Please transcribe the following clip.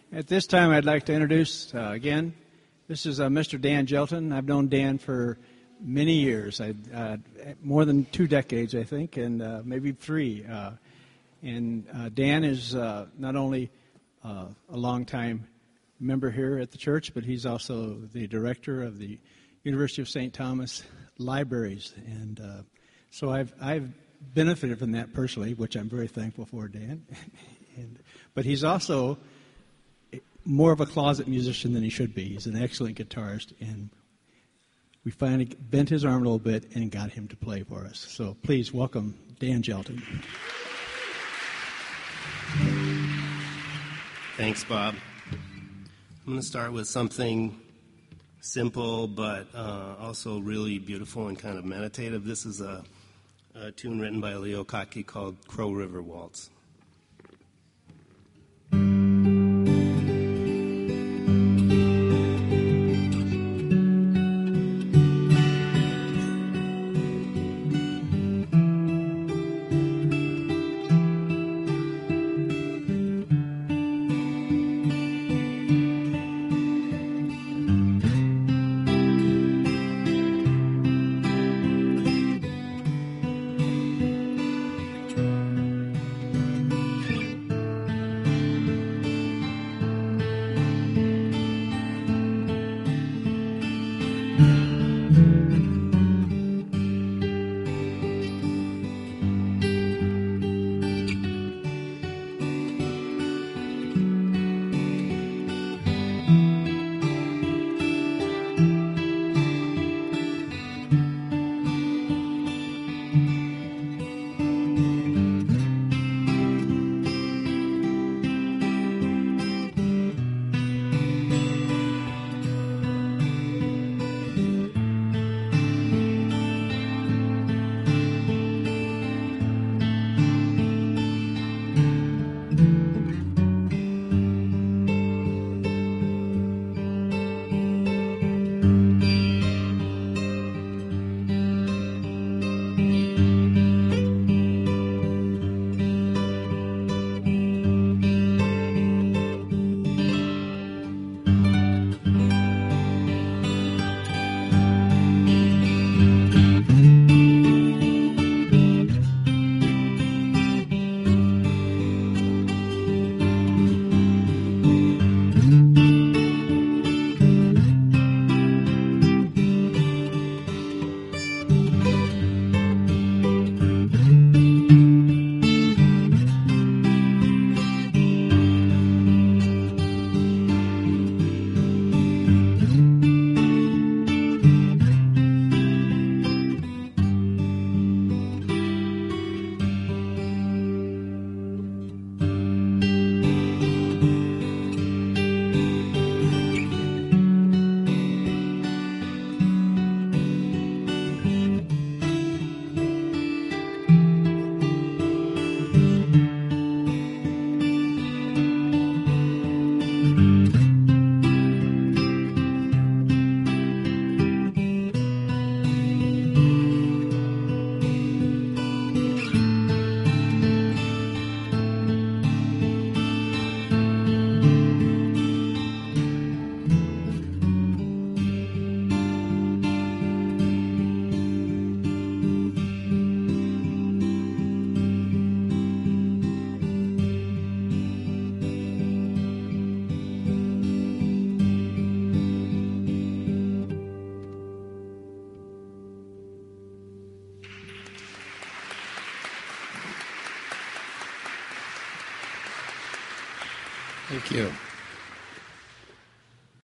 At this time, I'd like to introduce again, this is Mr. Dan Gelton. I've known Dan for many years, more than 2 decades, I think, and maybe 3. And Dan is not only a longtime member here at the church, but he's also the director of the University of St. Thomas Libraries. And so I've benefited from that personally, which I'm very thankful for, Dan. But he's also more of a closet musician than he should be. He's an excellent guitarist, and we finally bent his arm a little bit and got him to play for us. So please welcome Dan Gelton. Thanks, Bob. I'm going to start with something simple but also really beautiful and kind of meditative. This is a tune written by Leo Kottke called Crow River Waltz. Thank you.